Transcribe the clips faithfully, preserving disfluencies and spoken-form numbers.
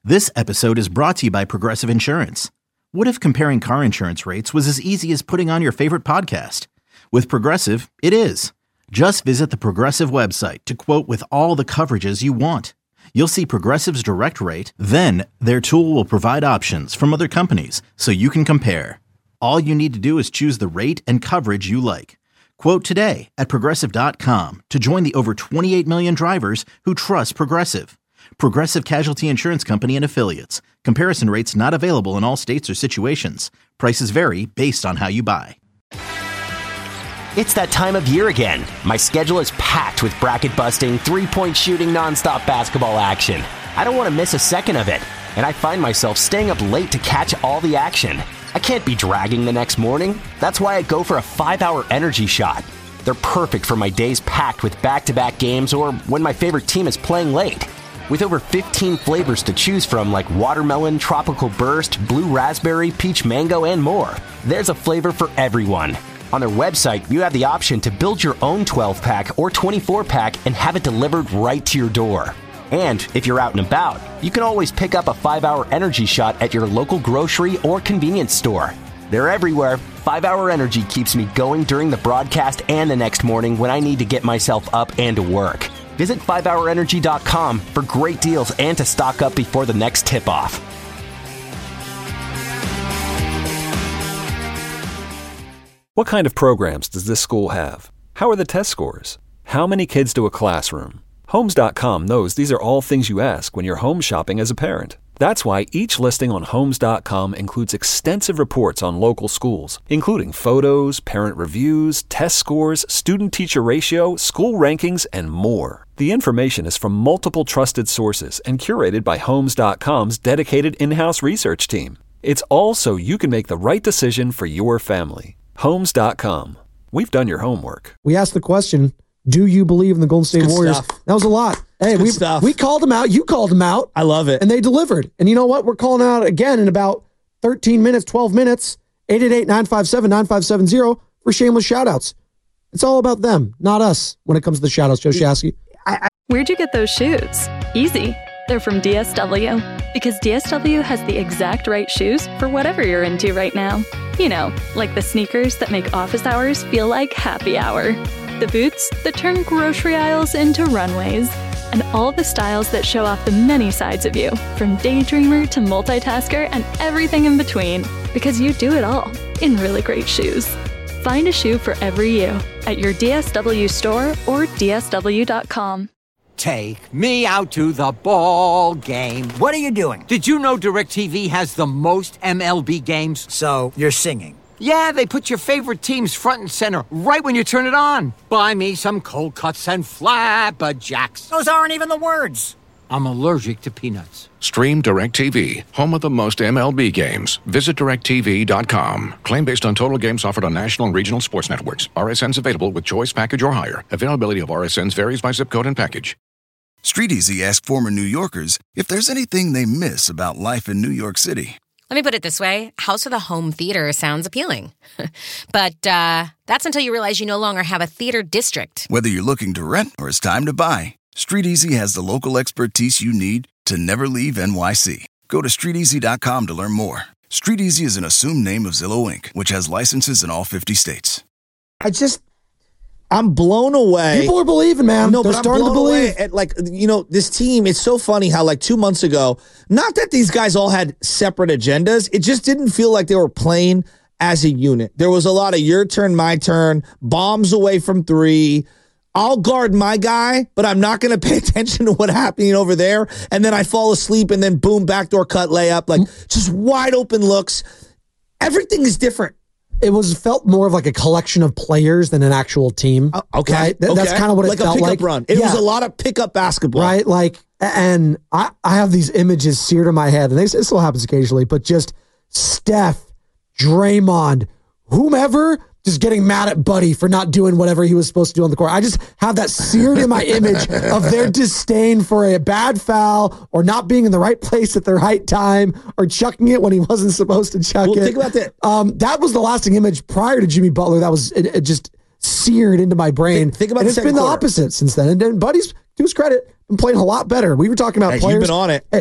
This episode is brought to you by Progressive Insurance. What if comparing car insurance rates was as easy as putting on your favorite podcast? With Progressive, it is. Just visit the Progressive website to quote with all the coverages you want. You'll see Progressive's direct rate, then their tool will provide options from other companies so you can compare. All you need to do is choose the rate and coverage you like. Quote today at Progressive dot com to join the over twenty-eight million drivers who trust Progressive. Progressive Casualty Insurance Company and Affiliates. Comparison rates not available in all states or situations. Prices vary based on how you buy. It's that time of year again. My schedule is packed with bracket-busting, three-point shooting, nonstop basketball action. I don't want to miss a second of it, and I find myself staying up late to catch all the action. I can't be dragging the next morning. That's why I go for a five-hour energy shot. They're perfect for my days packed with back-to-back games or when my favorite team is playing late. With over fifteen flavors to choose from like watermelon, tropical burst, blue raspberry, peach mango, and more, there's a flavor for everyone. On their website, you have the option to build your own twelve-pack or twenty-four-pack and have it delivered right to your door. And if you're out and about, you can always pick up a five-hour energy shot at your local grocery or convenience store. They're everywhere. five-hour Energy keeps me going during the broadcast and the next morning when I need to get myself up and to work. Visit five hour energy dot com for great deals and to stock up before the next tip-off. What kind of programs does this school have? How are the test scores? How many kids do a classroom? Homes dot com knows these are all things you ask when you're home shopping as a parent. That's why each listing on Homes dot com includes extensive reports on local schools, including photos, parent reviews, test scores, student-teacher ratio, school rankings, and more. The information is from multiple trusted sources and curated by Homes dot com's dedicated in-house research team. It's all so you can make the right decision for your family. Homes dot com. We've done your homework. We asked the question, do you believe in the Golden State Good Warriors? stuff. That was a lot. Hey, we we called them out. You called them out. I love it. And they delivered. And you know what? We're calling out again in about thirteen minutes, twelve minutes. eight eight eight, nine five seven, nine five seven zero for shameless shout-outs. It's all about them, not us, when it comes to the shout-outs, Joe Shasky. Where'd you get those shoes? Easy. They're from D S W. Because D S W has the exact right shoes for whatever you're into right now. You know, like the sneakers that make office hours feel like happy hour. The boots that turn grocery aisles into runways. And all the styles that show off the many sides of you, from daydreamer to multitasker and everything in between. Because you do it all in really great shoes. Find a shoe for every you at your D S W store or D S W dot com. Take me out to the ball game. What are you doing? Did you know DirecTV has the most M L B games? So, you're singing. Yeah, they put your favorite teams front and center right when you turn it on. Buy me some cold cuts and flabberjacks. Those aren't even the words. I'm allergic to peanuts. Stream DirecTV, home of the most M L B games. Visit direct T V dot com. Claim based on total games offered on national and regional sports networks. R S Ns available with choice package or higher. Availability of R S Ns varies by zip code and package. StreetEasy asked former New Yorkers if there's anything they miss about life in New York City. Let me put it this way. House with a home theater sounds appealing. But uh, that's until you realize you no longer have a theater district. Whether you're looking to rent or it's time to buy, StreetEasy has the local expertise you need to never leave N Y C. Go to street easy dot com to learn more. StreetEasy is an assumed name of Zillow Incorporated, which has licenses in all fifty states. I just, I'm blown away. People are believing, man. No, They're but starting I'm to blown believe. away at, like, you know, this team, it's so funny how, like, two months ago, not that these guys all had separate agendas, it just didn't feel like they were playing as a unit. There was a lot of your turn, my turn, bombs away from three. I'll guard my guy, but I'm not going to pay attention to what's happening over there. And then I fall asleep and then boom, backdoor cut layup, like just wide open looks. Everything is different. It was felt more of like a collection of players than an actual team. Uh, okay. Right? Th- okay. That's kind of what it like felt like. Like a like. pickup run. It yeah. was a lot of pickup basketball. Right? Like, and I, I have these images seared in my head, and they, it still happens occasionally, but just Steph, Draymond, whomever, just getting mad at Buddy for not doing whatever he was supposed to do on the court. I just have that seared in my image of their disdain for a bad foul or not being in the right place at the right time or chucking it when he wasn't supposed to chuck well, it. Think about that. Um, that was the lasting image prior to Jimmy Butler. That was it, it just seared into my brain. Think, think about and the it's second been quarter. the opposite since then. And then Buddy's, to his credit, been playing a lot better. We were talking about hey, players. You've been on it. Hey, hey,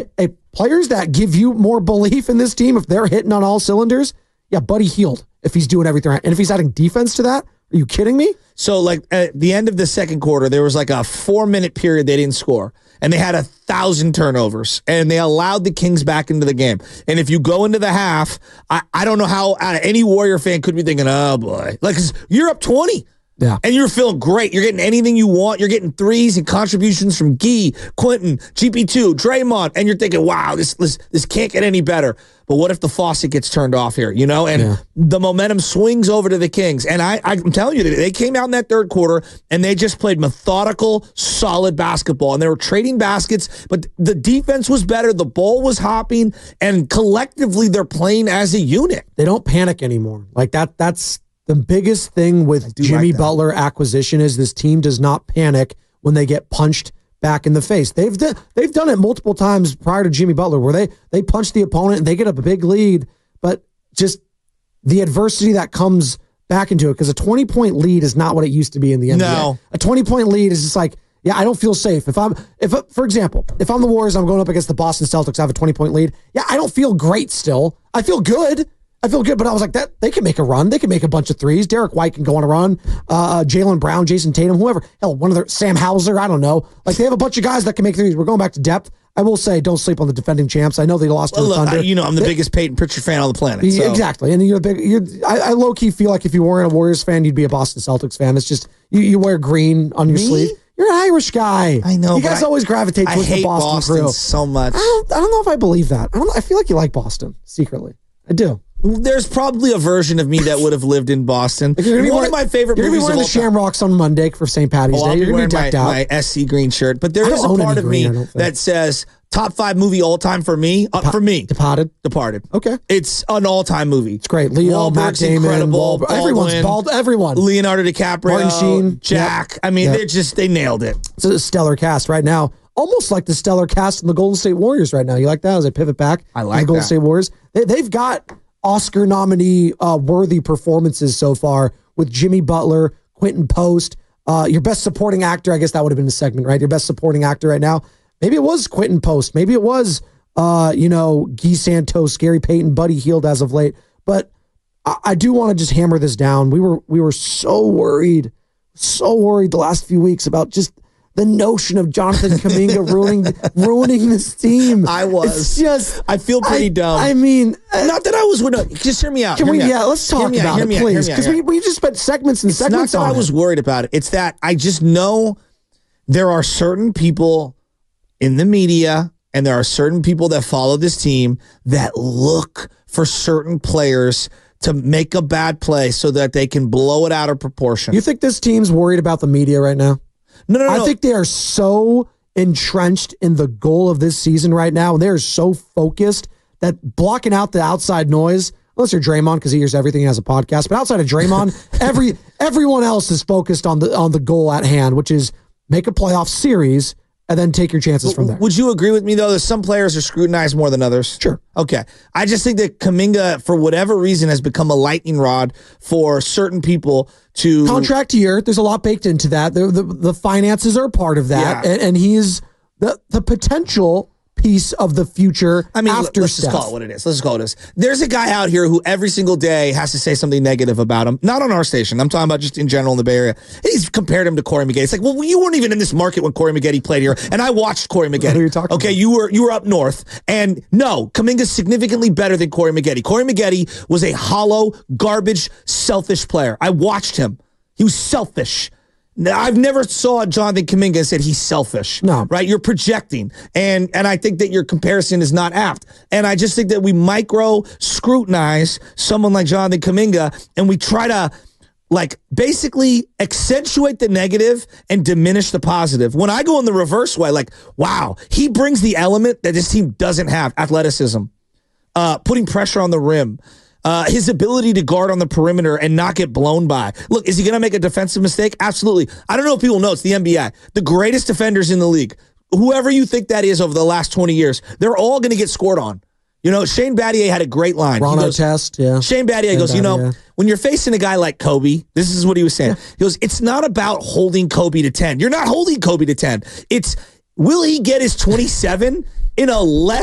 players that give you more belief in this team, if they're hitting on all cylinders, yeah, Buddy Hield, if he's doing everything right. And if he's adding defense to that, are you kidding me? So, like, at the end of the second quarter, there was like a four-minute period they didn't score, and they had a thousand turnovers, and they allowed the Kings back into the game. And if you go into the half, I, I don't know how uh, any Warrior fan could be thinking, oh, boy. Like, 'cause you're up twenty. Yeah. And you're feeling great. You're getting anything you want. You're getting threes and contributions from Gee, Quentin, G P two, Draymond, and you're thinking, wow, this this, this can't get any better. But what if the faucet gets turned off here, you know? And yeah. the momentum swings over to the Kings. And I, I'm telling you, they came out in that third quarter, and they just played methodical, solid basketball. And they were trading baskets, but the defense was better. The ball was hopping, and collectively they're playing as a unit. They don't panic anymore. Like that. That's the biggest thing with Jimmy like Butler acquisition is this team does not panic when they get punched back in the face. They've done, they've done it multiple times prior to Jimmy Butler where they they punch the opponent and they get up a big lead, but just the adversity that comes back into it, because a twenty-point lead is not what it used to be in the N B A. No. A twenty-point lead is just like, yeah, I don't feel safe. If I'm, if for example, if I'm the Warriors, I'm going up against the Boston Celtics, I have a twenty-point lead. Yeah, I don't feel great still. I feel good. I feel good, but I was like, that they can make a run. They can make a bunch of threes. Derek White can go on a run. Uh, Jaylen Brown, Jason Tatum, whoever. Hell, one of their, Sam Hauser, I don't know. Like, they have a bunch of guys that can make threes. We're going back to depth. I will say, don't sleep on the defending champs. I know they lost well, to the look, Thunder. I, you know, I'm the they, biggest Peyton Pritchard fan on the planet. So. Exactly. And you're a big, you're, I, I low-key feel like if you weren't a Warriors fan, you'd be a Boston Celtics fan. It's just, you, you wear green on your Me? sleeve. You're an Irish guy. I know. You guys I, always gravitate towards the Boston, Boston crew. so much. I don't, I don't know if I believe that. I don't. I feel like you like Boston secretly. I do. There's probably a version of me that would have lived in Boston. Like One wearing, of my favorite you're movies You're going to be wearing the Shamrocks on Monday for Saint Patty's oh, Day. I'll You're going to be wearing decked my, out. my S C green shirt. But there I is a part of green, me that says top five movie all time for me. Uh, Depa- for me. Departed. Departed. Okay. It's an all-time movie. It's great. Leo, Wahlberg's Matt Damon, incredible. Wahlberg, everyone's bald. Everyone. Leonardo DiCaprio. Martin Sheen. Jack. Yep. I mean, yep. they just, they nailed it. It's a stellar cast right now. Almost like the stellar cast in the Golden State Warriors right now. You like that as I pivot back? I like the Golden that. State Warriors. They, they've got Oscar nominee uh, worthy performances so far with Jimmy Butler, Quentin Post, uh, your best supporting actor. I guess that would have been the segment, right? Your best supporting actor right now. Maybe it was Quentin Post. Maybe it was, uh, you know, Guy Santos, Gary Payton, Buddy Hield as of late. But I, I do want to just hammer this down. We were we were so worried, so worried the last few weeks about just the notion of Jonathan Kuminga ruining ruining this team. I was. It's just. I feel pretty I, dumb. I mean, uh, not that I was. No, just hear me out. Can hear we? me Yeah, out. let's talk hear about out, it, out, please, because we, we just spent segments and it's segments not that on I was it. worried about it. It's that I just know there are certain people in the media and there are certain people that follow this team that look for certain players to make a bad play so that they can blow it out of proportion. You think this team's worried about the media right now? No, no, no. I no. think they are so entrenched in the goal of this season right now, and they are so focused that blocking out the outside noise, unless you're Draymond because he hears everything, he has a podcast, but outside of Draymond, every everyone else is focused on the on the goal at hand, which is make a playoff series and then take your chances from there. Would you agree with me, though, that some players are scrutinized more than others? Sure. Okay. I just think that Kuminga, for whatever reason, has become a lightning rod for certain people to... Contract year, there's a lot baked into that. The, the, the finances are a part of that, Yeah. and, and he's the, the potential piece of the future I mean, after let's Steph. just call it what it is. Let's just call it this. There's a guy out here who every single day has to say something negative about him. Not on our station. I'm talking about just in general in the Bay Area. He's compared him to Corey Maggette. It's like, well, you weren't even in this market when Corey Maggette played here, and I watched Corey Maggette. What are you talking okay, about? you were you were up north, and no, Kuminga's significantly better than Corey Maggette. Corey Maggette was a hollow, garbage, selfish player. I watched him. He was selfish. Now, I've never saw Jonathan Kuminga and said he's selfish. No. Right? You're projecting. And and I think that your comparison is not apt. And I just think that we micro scrutinize someone like Jonathan Kuminga and we try to like basically accentuate the negative and diminish the positive. When I go in the reverse way, like, wow, he brings the element that this team doesn't have, athleticism, uh, putting pressure on the rim. Uh, his ability to guard on the perimeter and not get blown by. Look, is he going to make a defensive mistake? Absolutely. I don't know if people know, it's the N B A. The greatest defenders in the league, whoever you think that is over the last twenty years, they're all going to get scored on. You know, Shane Battier had a great line. Ron He goes, Artest, yeah. Shane Battier Shane goes, you know, Battier. when you're facing a guy like Kobe, this is what he was saying. Yeah. He goes, it's not about holding Kobe to ten. You're not holding Kobe to ten. It's, will he get his twenty-seven in a less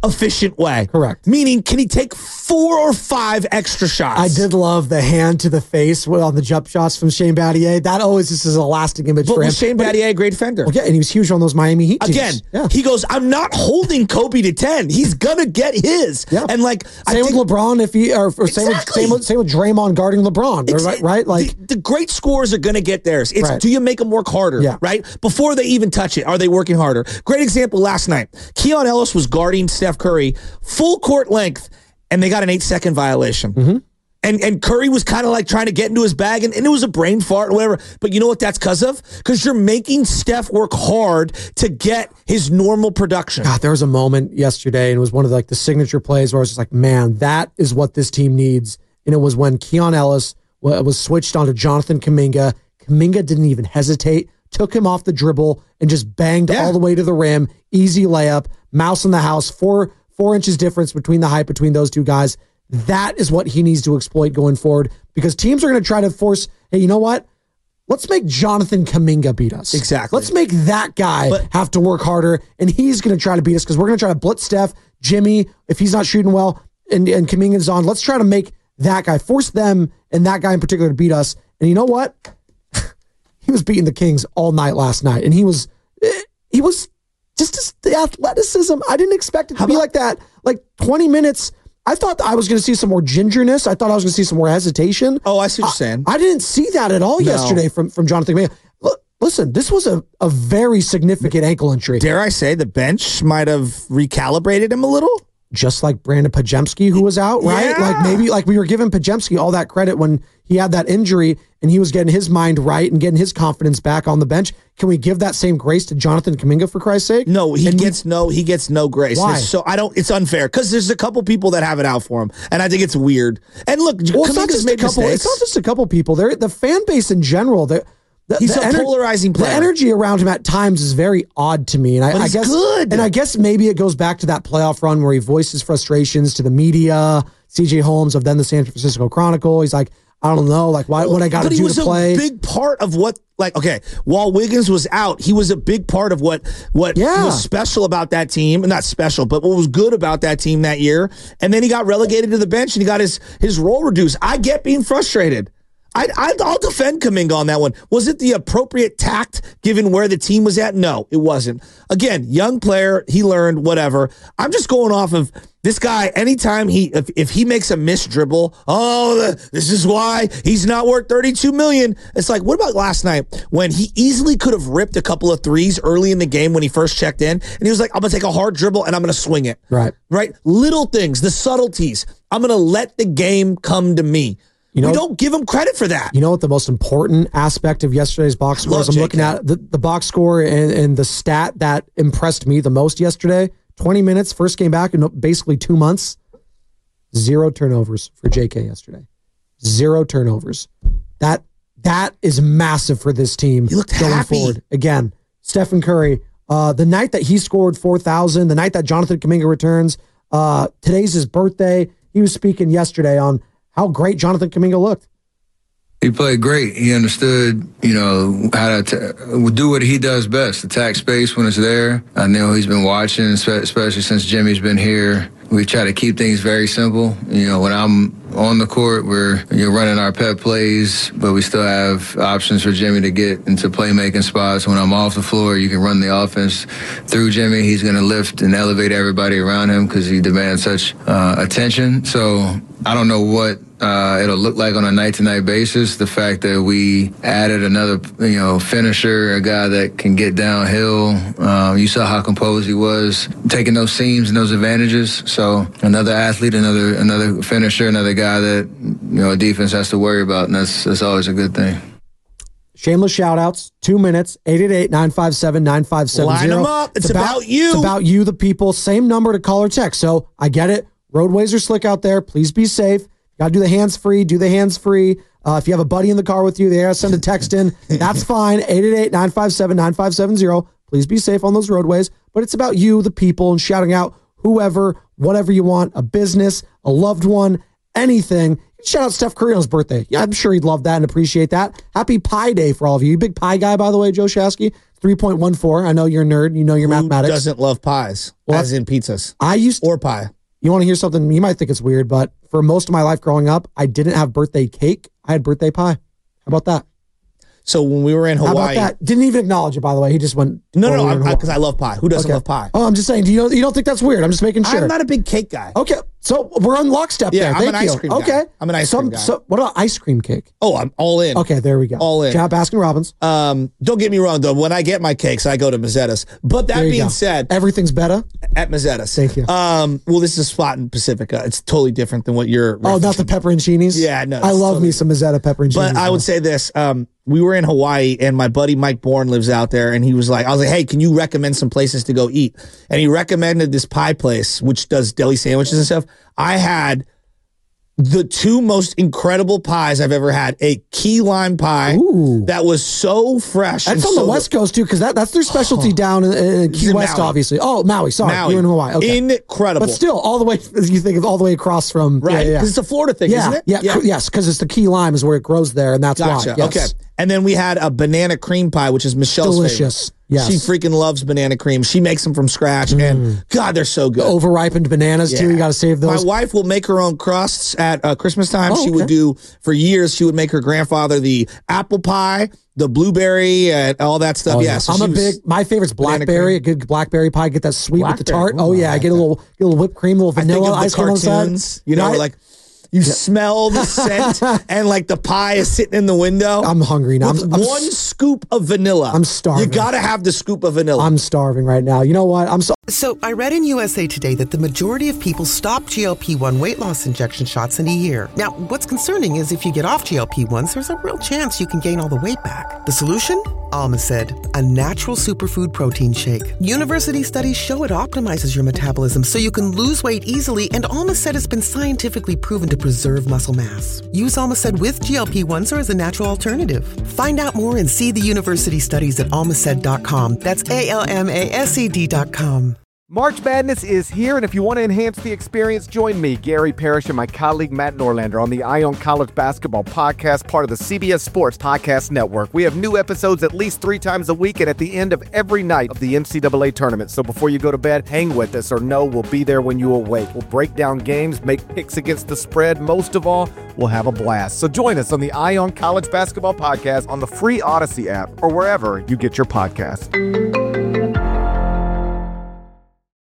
efficient way. Correct. Meaning, can he take four or five extra shots? I did love the hand to the face on the jump shots from Shane Battier. That always just is a lasting image but for him. Was Shane Battier a great defender? Well, yeah, and he was huge on those Miami Heat teams. Again, yeah. he goes, I'm not holding Kobe to ten. He's going to get his. Yeah. And like, same I think, with LeBron, if he, or, or exactly. same, with, same, with, same with Draymond guarding LeBron, Ex- right? right? Like the, the great scorers are going to get theirs. It's right. do you make them work harder, yeah. right? Before they even touch it, are they working harder? Great example last night. Keon Ellis was guarding Steph Curry full court length, and they got an eight second violation. Mm-hmm. And and Curry was kind of like trying to get into his bag, and, and it was a brain fart or whatever. But you know what that's because of? Because you're making Steph work hard to get his normal production. God, there was a moment yesterday, and it was one of the, like the signature plays where I was just like, man, that is what this team needs. And it was when Keon Ellis was switched onto Jonathan Kuminga. Kuminga didn't even hesitate, took him off the dribble, and just banged yeah. all the way to the rim. Easy layup, mouse in the house, four four inches difference between the height between those two guys. That is what he needs to exploit going forward, because teams are going to try to force, hey, you know what? Let's make Jonathan Kuminga beat us. Exactly. Let's make that guy but, have to work harder, and he's going to try to beat us because we're going to try to blitz Steph, Jimmy, if he's not shooting well, and, and Kuminga's on. Let's try to make that guy, force them and that guy in particular to beat us. And you know what? He was beating the Kings all night last night, and he was he was just the athleticism. I didn't expect it to be like that. Like twenty minutes. I thought I was going to see some more gingerness. I thought I was going to see some more hesitation. Oh, I see what you're saying. I, I didn't see that at all no. yesterday from, from Jonathan Kuminga. Look, listen, this was a, a very significant ankle injury. Dare I say the bench might have recalibrated him a little? Just like Brandon Pajemski, who was out, right? Yeah. Like maybe like we were giving Pajemski all that credit when he had that injury and he was getting his mind right and getting his confidence back on the bench. Can we give that same grace to Jonathan Kuminga, for Christ's sake? No, he and gets we, no he gets no grace. Why? So I don't. It's unfair because there's a couple people that have it out for him, and I think it's weird. And look, well, it's not Kuminga's just made a couple. mistakes. It's not just a couple people. They're, the fan base in general. The, he's the a ener- polarizing player. The energy around him at times is very odd to me, and I, but I he's guess good. And I guess maybe it goes back to that playoff run where he voices frustrations to the media. C J Holmes of then the San Francisco Chronicle. He's like, I don't know, like why, what I got to do to play. But he was a big part of what, like, okay, while Wiggins was out, he was a big part of what what yeah. was special about that team. Not special, but what was good about that team that year. And then he got relegated to the bench and he got his his role reduced. I get being frustrated. I, I, I'll defend Kuminga on that one. Was it the appropriate tact given where the team was at? No, it wasn't. Again, young player, he learned, whatever. I'm just going off of this guy. Anytime he, if, if he makes a missed dribble, oh, the, this is why he's not worth thirty-two million dollars. It's like, what about last night when he easily could have ripped a couple of threes early in the game when he first checked in, and he was like, I'm going to take a hard dribble and I'm going to swing it. Right. Right? Little things, the subtleties. I'm going to let the game come to me. You know, we don't give him credit for that. You know what the most important aspect of yesterday's box score is? I'm looking at the, the box score and, and the stat that impressed me the most yesterday. twenty minutes, first game back in basically two months. Zero turnovers for J K yesterday. Zero turnovers. That that is massive for this team. He looked going happy. forward. Again, Stephen Curry, uh, the night that he scored four thousand, the night that Jonathan Kuminga returns, uh, today's his birthday. He was speaking yesterday on how great Jonathan Kuminga looked. He played great. He understood, you know, how to t- do what he does best, attack space when it's there. I know he's been watching, especially since Jimmy's been here. We try to keep things very simple. You know, when I'm on the court, we're you're running our pep plays, but we still have options for Jimmy to get into playmaking spots. When I'm off the floor, you can run the offense through Jimmy. He's going to lift and elevate everybody around him because he demands such uh, attention. So I don't know what uh, it'll look like on a night-to-night basis. The fact that we added another, you know, finisher, a guy that can get downhill. Um, you saw how composed he was, taking those seams and those advantages. So another athlete, another another finisher, another guy that, you know, defense has to worry about, and that's that's always a good thing. Shameless shout-outs, two minutes, eight eight eight, nine five seven, nine five seven zero. Line them up. It's, it's about, about you. It's about you, the people. Same number to call or text. So I get it. Roadways are slick out there. Please be safe. You got to do the hands-free. Do the hands-free. Uh, if you have a buddy in the car with you, they gotta send a text in. That's fine. eight eight eight, nine five seven, nine five seven zero. Please be safe on those roadways. But it's about you, the people, and shouting out whoever, whatever you want, a business, a loved one, anything. Shout out Steph Curry on his birthday. Yeah, I'm sure he'd love that and appreciate that. Happy Pie Day for all of you. You big pie guy, by the way, Joe Shasky? three point one four. I know you're a nerd. You know your Who mathematics. doesn't love pies, Well, as in pizzas? I used to, or pie. You want to hear something? You might think it's weird, but for most of my life growing up, I didn't have birthday cake. I had birthday pie. How about that? So when we were in Hawaii, how about that? Didn't even acknowledge it, by the way. He just went. No, oh, no, because I, I love pie. Who doesn't okay. love pie? Oh, I'm just saying. Do you don't, you don't think that's weird? I'm just making sure. I'm not a big cake guy. Okay, so we're on lockstep Yeah, there. I'm Thank an you. ice cream okay. guy. I'm an ice Some, cream guy. So what about ice cream cake? Oh, I'm all in. Okay, there we go. All in. Shout out Baskin Robbins. Um, don't get me wrong, though. When I get my cakes, I go to Mazzetta's. But that being go. said, everything's better at Mazzetta's. Thank you. Um, well, this is a spot in Pacifica. It's totally different than what you're. Oh, not the pepperoncinis? Yeah, no. I love totally me some Mazzetta pepperoncinis. But I would say this. Um, we were in Hawaii and my buddy Mike Bourne lives out there and he was like, I was like, hey, can you recommend some places to go eat? And he recommended this pie place, which does deli sandwiches and stuff. I had the two most incredible pies I've ever had. A key lime pie Ooh. that was so fresh. That's and on so the West Coast, too, because that, that's their specialty down in, in Key in West, Maui. obviously. Oh, Maui, sorry. Maui. You're in Hawaii. Okay. Incredible. But still, all the way, as you think of all the way across from. Right. Yeah, Because yeah, yeah. it's a Florida thing, yeah, isn't it? Yeah, yeah. Yes, because it's the key lime is where it grows there, and that's Gotcha. why. Yes. Okay. And then we had a banana cream pie, which is Michelle's Delicious. favorite. Yes. She freaking loves banana cream. She makes them from scratch, Mm. and God, they're so good. The over-ripened bananas, Yeah. too. You got to save those. My wife will make her own crusts at uh, Christmas time. Oh, she would okay. do, for years, she would make her grandfather the apple pie, the blueberry, and all that stuff. Oh, yeah, yeah. so I'm she a was- big, my favorite's banana blackberry, cream. a good blackberry pie. Get that sweet with the Blackberry. tart. Oh, Ooh, yeah. I I get a like little, get a little whipped cream, a little I think vanilla of the ice cream on the side. cartoons, you know, Right? like you smell the scent and like the pie is sitting in the window. I'm hungry now. With I'm, I'm one s- scoop of vanilla. I'm starving. You got to have the scoop of vanilla. I'm starving right now. You know what? I'm so. So I read in U S A Today that the majority of people stop G L P one weight loss injection shots in a year. Now, what's concerning is if you get off G L P ones, there's a real chance you can gain all the weight back. The solution? Alma said, a natural superfood protein shake. University studies show it optimizes your metabolism so you can lose weight easily, and Alma said it's been scientifically proven to preserve muscle mass. Use Alma said with G L P ones or as a natural alternative. Find out more and see the university studies at almaced dot com. That's A L M A S E D dot com. March Madness is here, and if you want to enhance the experience, join me, Gary Parrish, and my colleague Matt Norlander on the Ion College Basketball Podcast, part of the C B S Sports Podcast Network. We have new episodes at least three times a week and at the end of every night of the N C double A tournament. So before you go to bed, hang with us or know we'll be there when you awake. We'll break down games, make picks against the spread. Most of all, we'll have a blast. So join us on the Ion College Basketball Podcast on the free Odyssey app or wherever you get your podcasts.